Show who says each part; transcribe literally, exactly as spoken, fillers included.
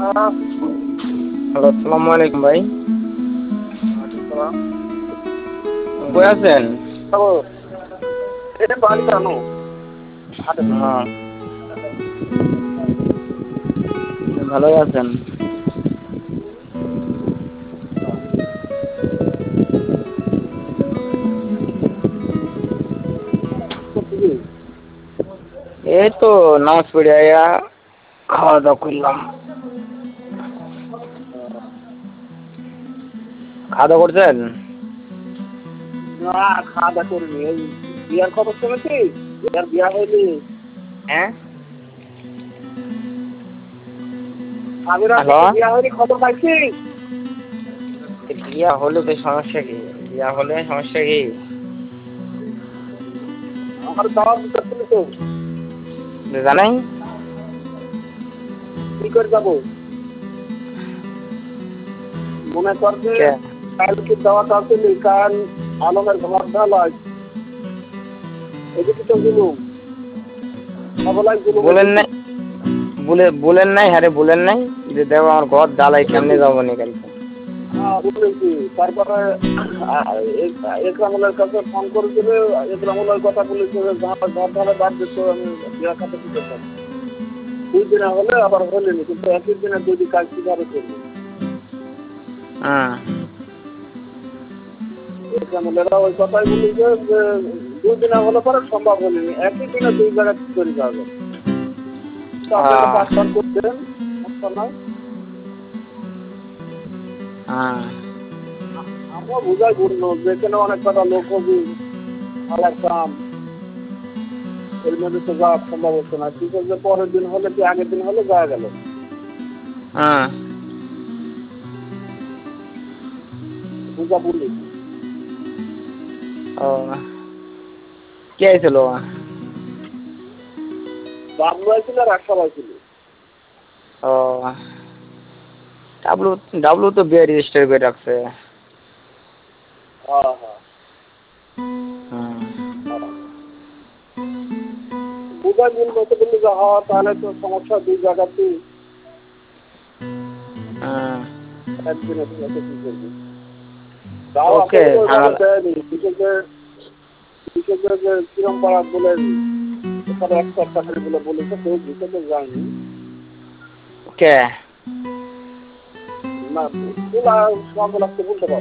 Speaker 1: Hello, আসসালামু আলাইকুম ভাই। কই আছেন? হ্যাঁ, ভালোই আছেন? এই তো নামাজ পড়ে আয়া খাওয়া দাওয়া করলাম। খাওয়া দাওয়া করছেন?
Speaker 2: না, খাওয়া দাওয়া করিনি। এই বিয়ার খবর শুনেছিস? বিয়ার বিয়া হয়নি।
Speaker 1: হ্যাঁ,
Speaker 2: স্বামীর
Speaker 1: হ্যালো।
Speaker 2: বিয়া হয়নি খবর পাইছিস?
Speaker 1: বিয়া হলে তো সমস্যা কি? বিয়া হলে সমস্যা কি?
Speaker 2: আমার দাওয়াত দিতে তো
Speaker 1: জানাই
Speaker 2: কি করে যাবো? মনে কর যে
Speaker 1: কে?
Speaker 2: কালকে দাওয়াত আসেনি, কারণ আলমের ঘর ঢালাই এদিকে তো জুলুম সবলাই জুলুম
Speaker 1: বলেন নাই, বলে বলেন নাই, হ্যাঁ রে, বলেন নাই যে দেব আমার ঘর জ্বালাই কেমনে যাবো নি কালকে।
Speaker 2: হ্যাঁ বলেছি। তারপরে একরামুলের কাছে ফোন করেছিল, একরামুলের কথা বলেছিল ঘর ঢালে বাদ দিত, আমি বিয়া খাতে দিতে পারি। দুই দিনে হলে আবার হলেনি, কিন্তু একই দিনে দুই দিন কাজ কিভাবে করবো?
Speaker 1: হ্যাঁ,
Speaker 2: একরামুলেরা ওই কথাই বলেছে যে দুই দিনে হলে পরে সম্ভব হলেনি, একই দিনে দুই জায়গায় তৈরি যাবে। তো আপনারা
Speaker 1: আহ,
Speaker 2: কাজ কাজ করছেন নয়,
Speaker 1: হ্যাঁ,
Speaker 2: আমরা বোঝাই বললো যেখানে অনেক কথা লোক হবি আলাম এর মধ্যে তো যাওয়া সম্ভব হচ্ছে না। ঠিক আছে, পরের দিন হলে কি আগের দিন হলে যাওয়া গেল।
Speaker 1: হ্যাঁ।
Speaker 2: বুঝা বললি
Speaker 1: ও, কে আইছিল?
Speaker 2: বাবলু আইছিল আর আশা পাইছিল।
Speaker 1: ও, ডাবলু ডাবলু তো বিয়ে রেজিস্টার করে রাখছে।
Speaker 2: হ্যাঁ হ্যাঁ
Speaker 1: হুম,
Speaker 2: বুঝাই বললো তো, বললো যে হওয়া তাহলে তো সমস্যা দুই জায়গাতে
Speaker 1: হুম।
Speaker 2: একদিনে ঠিক আছে কি করবি। তাও
Speaker 1: ওকে,
Speaker 2: আসলে ওইভাবে
Speaker 1: ঝামেলা।
Speaker 2: দেয়নি, বিশেষে বিশেষে যে কিরম পাড়া বলে ওখানে এক সপ্তাহ করে বলে বলেছে, কেউ বিশেষে যায়নি।
Speaker 1: কে?
Speaker 2: না তোলা সব লাগতে বলতে পারো।